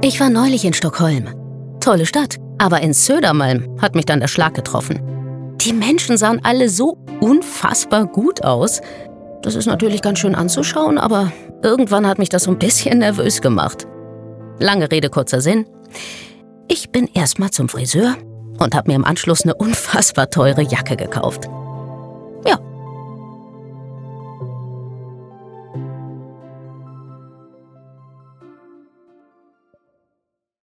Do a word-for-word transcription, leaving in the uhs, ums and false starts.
Ich war neulich in Stockholm. Tolle Stadt, aber in Södermalm hat mich dann der Schlag getroffen. Die Menschen sahen alle so unfassbar gut aus. Das ist natürlich ganz schön anzuschauen, aber irgendwann hat mich das so ein bisschen nervös gemacht. Lange Rede, kurzer Sinn. Ich bin erstmal zum Friseur und habe mir im Anschluss eine unfassbar teure Jacke gekauft.